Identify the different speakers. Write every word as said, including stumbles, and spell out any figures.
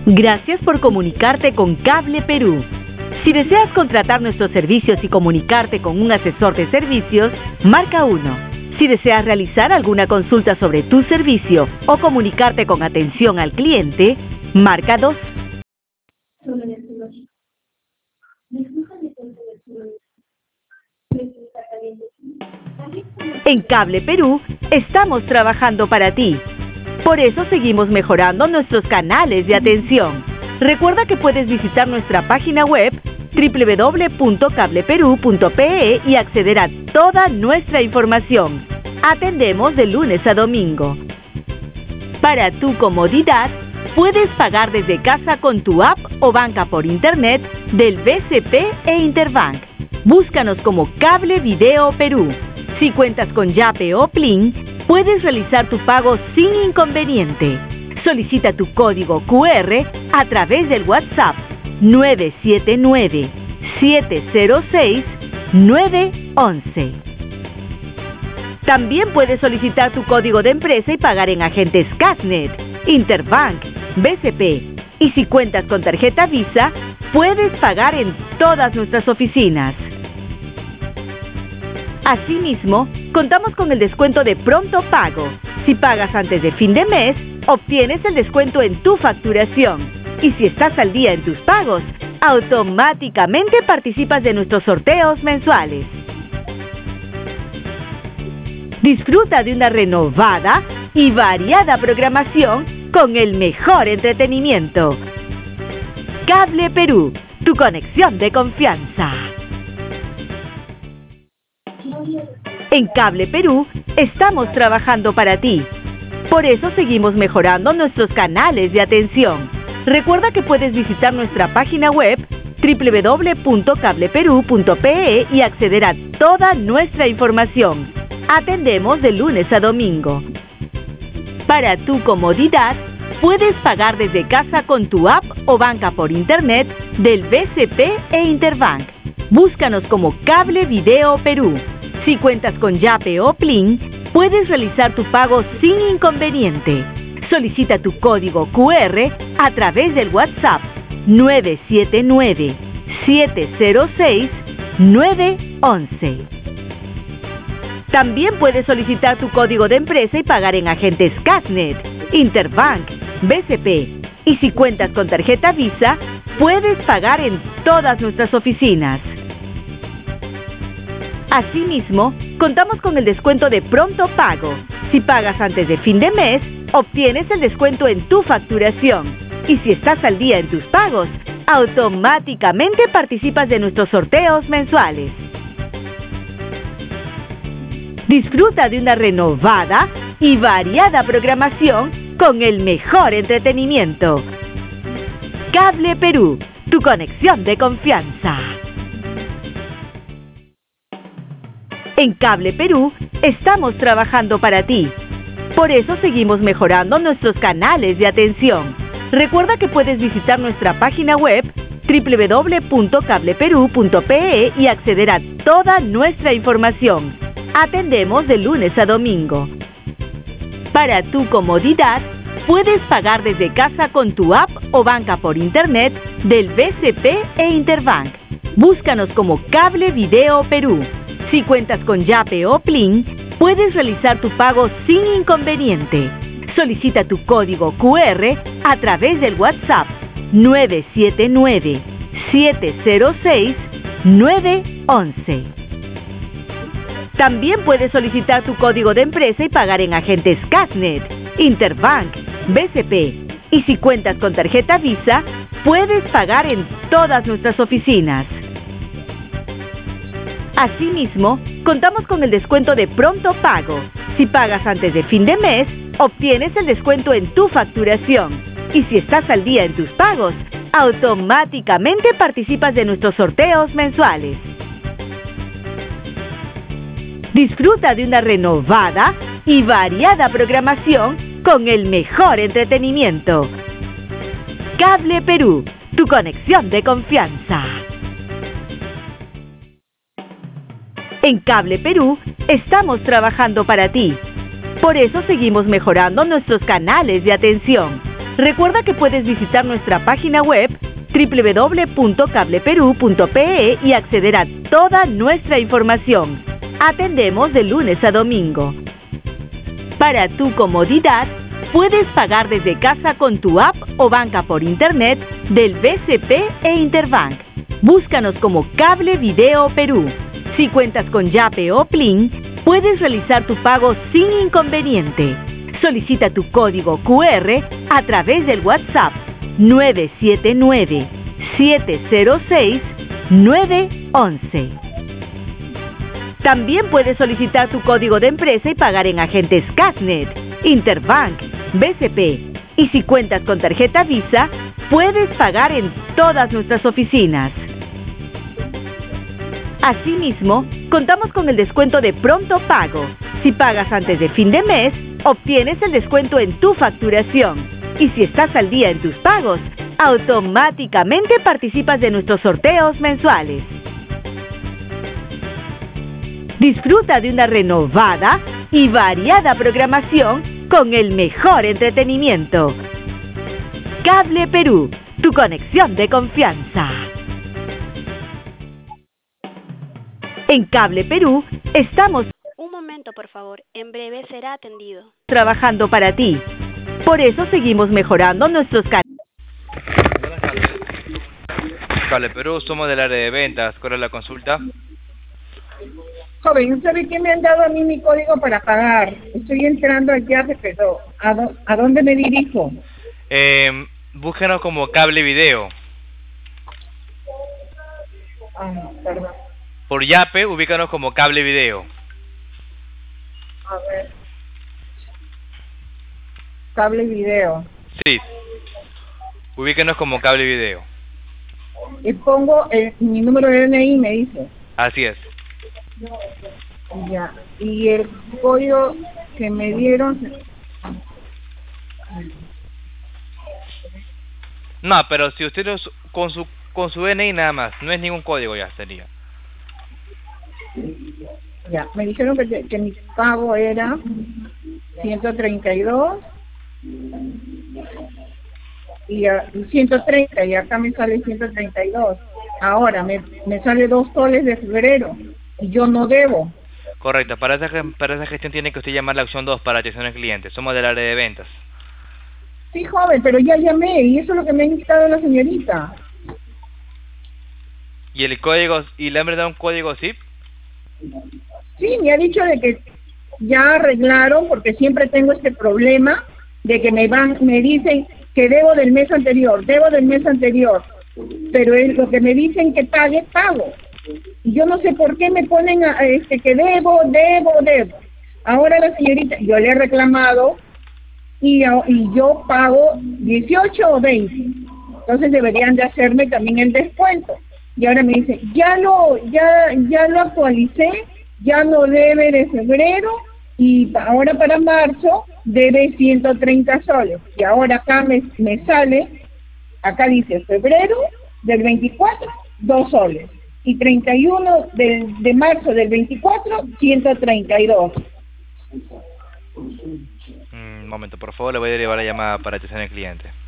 Speaker 1: Gracias por comunicarte con Cable Perú. Si deseas contratar nuestros servicios y comunicarte con un asesor de servicios, marca uno. Si deseas realizar alguna consulta sobre tu servicio o comunicarte con atención al cliente, marca dos. En Cable Perú estamos trabajando para ti. Por eso seguimos mejorando nuestros canales de atención. Recuerda que puedes visitar nuestra página web doble u doble u doble u punto cable perú punto pe e y acceder a toda nuestra información. Atendemos de lunes a domingo. Para tu comodidad, puedes pagar desde casa con tu app o banca por internet del B C P e Interbank. Búscanos como Cable Video Perú. Si cuentas con Yape o Plin, puedes realizar tu pago sin inconveniente. Solicita tu código cu erre a través del WhatsApp nueve siete nueve, siete cero seis, nueve once. También puedes solicitar tu código de empresa y pagar en agentes Cashnet, Interbank, B C P. Y si cuentas con tarjeta Visa, puedes pagar en todas nuestras oficinas. Asimismo, contamos con el descuento de Pronto Pago. Si pagas antes de fin de mes, obtienes el descuento en tu facturación. Y si estás al día en tus pagos, automáticamente participas de nuestros sorteos mensuales. Disfruta de una renovada y variada programación con el mejor entretenimiento. Cable Perú, tu conexión de confianza. En Cable Perú estamos trabajando para ti. Por eso seguimos mejorando nuestros canales de atención. Recuerda que puedes visitar nuestra página web doble u doble u doble u punto cable perú punto pe e y acceder a toda nuestra información. Atendemos de lunes a domingo. Para tu comodidad, puedes pagar desde casa con tu app o banca por internet del B C P e Interbank. Búscanos como Cable Video Perú. Si cuentas con Yape o Plin, puedes realizar tu pago sin inconveniente. Solicita tu código cu erre a través del WhatsApp nueve siete nueve, siete cero seis, nueve once. También puedes solicitar tu código de empresa y pagar en agentes Cashnet, Interbank, B C P. Y si cuentas con tarjeta Visa, puedes pagar en todas nuestras oficinas. Asimismo, contamos con el descuento de Pronto Pago. Si pagas antes de fin de mes, obtienes el descuento en tu facturación. Y si estás al día en tus pagos, automáticamente participas de nuestros sorteos mensuales. Disfruta de una renovada y variada programación con el mejor entretenimiento. Cable Perú, tu conexión de confianza. En Cable Perú estamos trabajando para ti. Por eso seguimos mejorando nuestros canales de atención. Recuerda que puedes visitar nuestra página web doble u doble u doble u punto cable perú punto pe e y acceder a toda nuestra información. Atendemos de lunes a domingo. Para tu comodidad, puedes pagar desde casa con tu app o banca por internet del B C P e Interbank. Búscanos como Cable Video Perú. Si cuentas con Yape o Plin, puedes realizar tu pago sin inconveniente. Solicita tu código cu erre a través del WhatsApp nueve siete nueve, siete cero seis, nueve once. También puedes solicitar tu código de empresa y pagar en agentes Cashnet, Interbank, B C P. Y si cuentas con tarjeta Visa, puedes pagar en todas nuestras oficinas. Asimismo, contamos con el descuento de Pronto Pago. Si pagas antes de fin de mes, obtienes el descuento en tu facturación. Y si estás al día en tus pagos, automáticamente participas de nuestros sorteos mensuales. Disfruta de una renovada y variada programación con el mejor entretenimiento. Cable Perú, tu conexión de confianza. En Cable Perú estamos trabajando para ti. Por eso seguimos mejorando nuestros canales de atención. Recuerda que puedes visitar nuestra página web doble u doble u doble u punto cable perú punto pe e y acceder a toda nuestra información. Atendemos de lunes a domingo. Para tu comodidad, puedes pagar desde casa con tu app o banca por internet del B C P e Interbank. Búscanos como Cable Video Perú. Si cuentas con Yape o Plin, puedes realizar tu pago sin inconveniente. Solicita tu código cu erre a través del WhatsApp nueve siete nueve, siete cero seis, nueve once. También puedes solicitar tu código de empresa y pagar en agentes Casnet, Interbank, B C P. Y si cuentas con tarjeta Visa, puedes pagar en todas nuestras oficinas. Asimismo, contamos con el descuento de pronto pago. Si pagas antes de fin de mes, obtienes el descuento en tu facturación. Y si estás al día en tus pagos, automáticamente participas de nuestros sorteos mensuales. Disfruta de una renovada y variada programación con el mejor entretenimiento. Cable Perú, tu conexión de confianza. En Cable Perú estamos
Speaker 2: Un momento, por favor. En breve será atendido.
Speaker 1: trabajando para ti. Por eso seguimos mejorando nuestros canales.
Speaker 3: Buenas tardes. Cable Perú, somos del área de ventas. ¿Cuál es la consulta?
Speaker 4: Joven, ¿sabe qué me han dado a mí mi código para pagar? Estoy entrando al Yape, pero ¿a, dó- ¿a dónde me dirijo?
Speaker 3: Eh, búsquenos como Cable Video.
Speaker 4: Ah, perdón.
Speaker 3: Por Yape, ubícanos como Cable Video.
Speaker 4: A ver. Cable video.
Speaker 3: Sí. Ubíquenos como Cable Video.
Speaker 4: Y pongo el- mi número de D N I, me dice.
Speaker 3: Así es.
Speaker 4: Ya. Y el código que me dieron...
Speaker 3: No, pero si usted nos- con su con su D N I nada más, no es ningún código ya sería.
Speaker 4: Ya, me dijeron que, que mi pago era ciento treinta y dos y, a- y ciento treinta, y acá me sale ciento treinta y dos. Ahora me, me sale dos soles de febrero y yo no debo.
Speaker 3: Correcto, para esa, ge- para esa gestión tiene que usted llamar a la opción dos para atención al cliente. Somos del área de ventas.
Speaker 4: Sí, joven, pero ya llamé y eso es lo que me ha indicado la señorita.
Speaker 3: ¿Y el código, y le han dado un código zip?
Speaker 4: Sí, me ha dicho de que ya arreglaron, porque siempre tengo este problema de que me van, me dicen que debo del mes anterior, debo del mes anterior, pero es lo que me dicen que pague, pago. Y yo no sé por qué me ponen a, a este que debo, debo, debo. Ahora la señorita, yo le he reclamado y, a- y yo pago dieciocho o veinte. Entonces deberían de hacerme también el descuento. Y ahora me dice, ya lo, ya, ya lo actualicé, ya no debe de febrero y pa- ahora para marzo debe ciento treinta soles. Y ahora acá me, me sale, acá dice febrero del veinticuatro, dos soles. Y treinta y uno del, de marzo del veinticuatro, ciento treinta y dos.
Speaker 3: Un momento, por favor, le voy a derivar la llamada para atención al cliente.